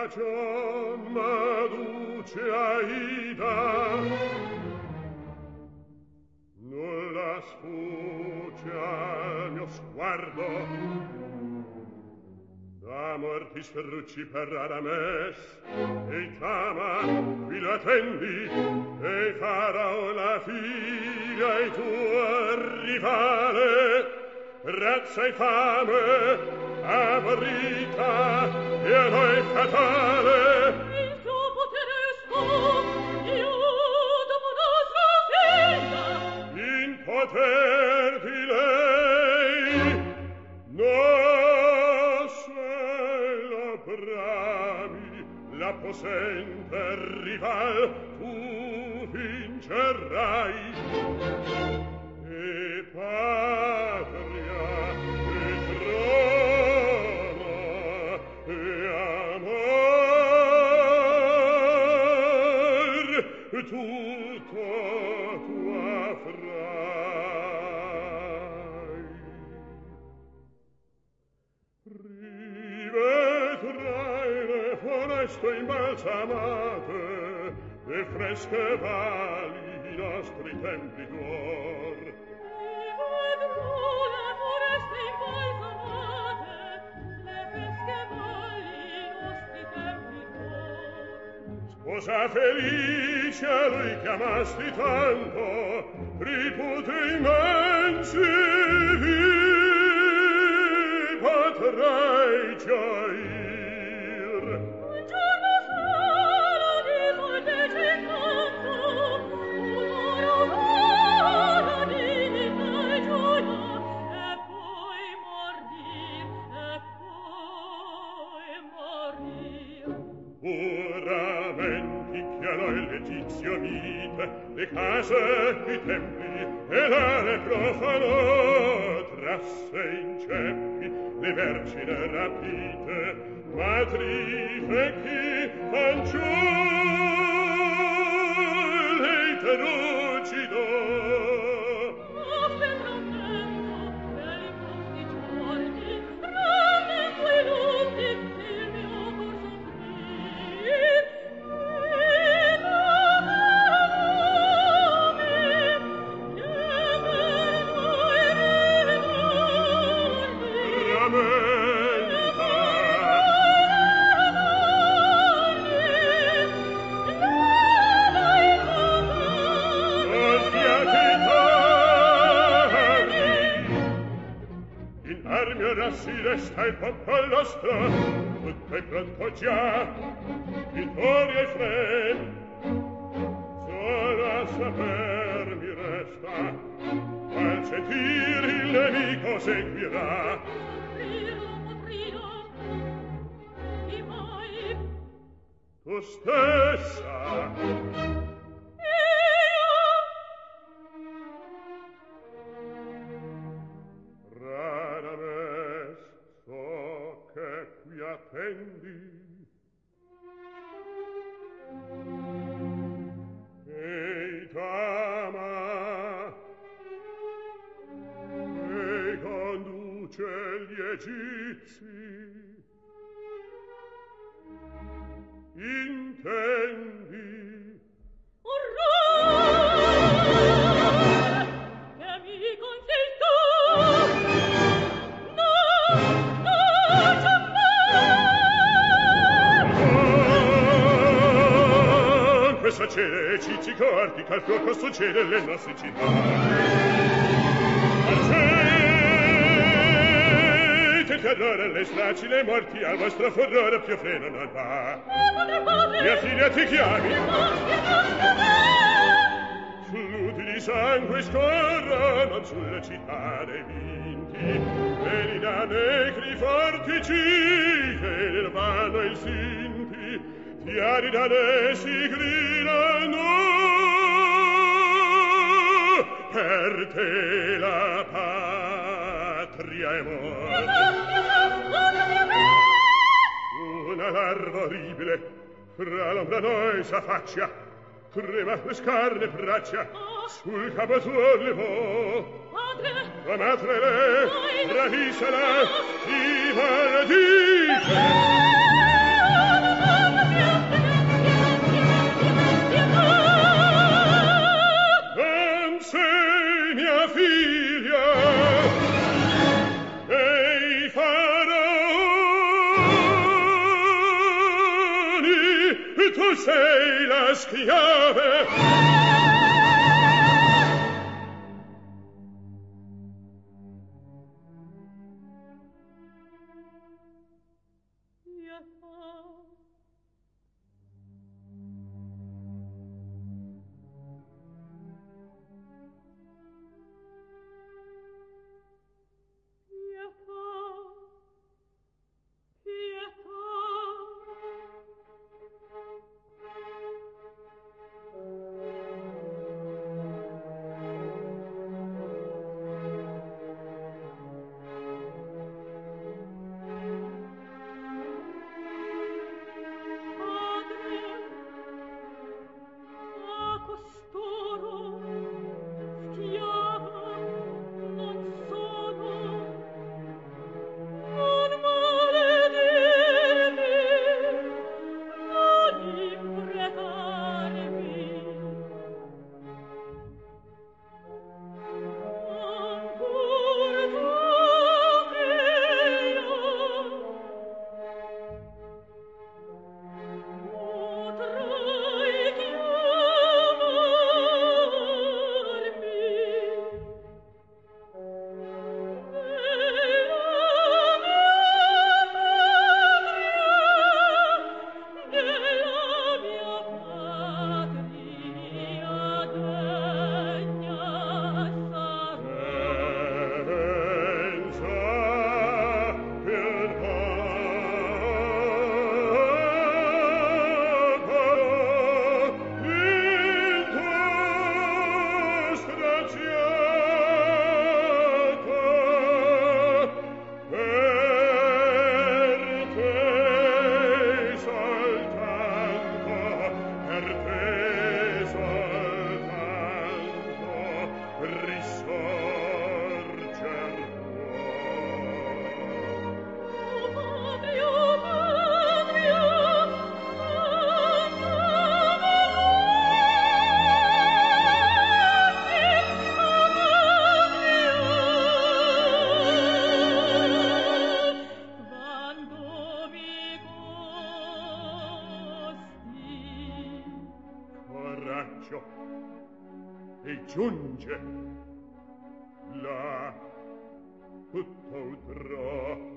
ragion m'adduce Aida, nulla sfugge al mio sguardo, d'amor ti sferrucci per Radames, e t'ama, qui la tendi, e farò la figlia e tua rivale, razza e fame, aborrita, e a noi fatale. Il suo potere sto, io dopo nostra figlia. In poter di lei, no se la brami, la possente rival, tu vincerai. E patria, e trono, e amor, tutto tu avrai. Rivedrai le foreste imbalsamate, le fresche valli i nostri templi d'or. Rivedrò le foreste imbalsamate, le fresche valli i nostri templi d'or. Sposa felice a lui che amasti tanto, tributi immensi vi potrai gioir. Un giorno solo di molteplici incanto, un'ora di vita e gioia, e poi morir, e poi morir. Uramenti chiarò l'Egizio mite, le case, i templi e l'are profanò, trasse in ceppi le vergine rapite, matri, fecchi, fanciulli e terucidò. Aspetta un tempo, per i frutti giorni, rammento i lutti, il mio cor soffrì, e l'amore, che meno e ora si resta il popolo nostro, tutto è pronto già, vittoria e fren. Solo a saper mi resta, qual sentir il nemico seguirà. Chi mai? Tu stessa. Attendi e t'ama e conduce gli egizi, intendi che mi consigli tu? Succede, ci corti, che al fuoco succede le nostre città. Arcete il terrore, le stracci, le morti, al vostro furore più freno non va. Mia figlia ti chiami, flutti di sangue scorrono sulle città dei vinti, e li da negri fortici che nel vano il sinti, ti aridane si gridano, per te la patria è morta. Una larva orribile fra l'ombra noi s'affaccia, trema le scarne braccia, sul capo tuo levò. La madre le ravisala, ti maledice. e giunge là tutt'altro